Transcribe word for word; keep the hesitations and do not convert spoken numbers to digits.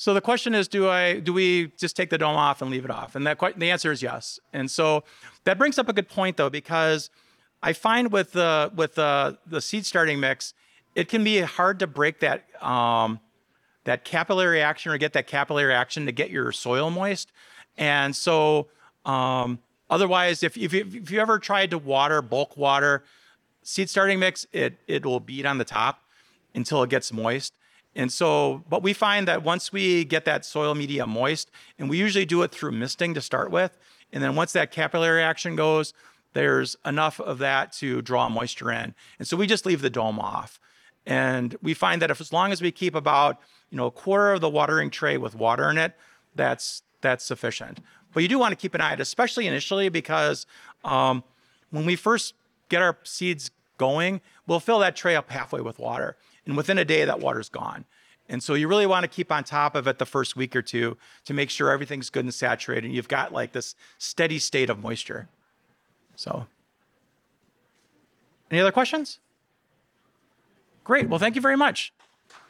So the question is, do I do we just take the dome off and leave it off? And that the answer is yes. And so that brings up a good point though, because I find with the with the the seed starting mix, it can be hard to break that um, that capillary action or get that capillary action to get your soil moist. And so um, otherwise, if if you, if you ever tried to water bulk water seed starting mix, it it will bead on the top until it gets moist. And so, but we find that once we get that soil media moist, and we usually do it through misting to start with, and then once that capillary action goes, there's enough of that to draw moisture in. And so we just leave the dome off. And we find that if as long as we keep about, you know, a quarter of the watering tray with water in it, that's that's sufficient. But you do want to keep an eye on it, especially initially, because um, when we first get our seeds going, we'll fill that tray up halfway with water. And within a day, that water's gone. And so you really want to keep on top of it the first week or two to make sure everything's good and saturated. And you've got like this steady state of moisture. So, any other questions? Great. Well, thank you very much.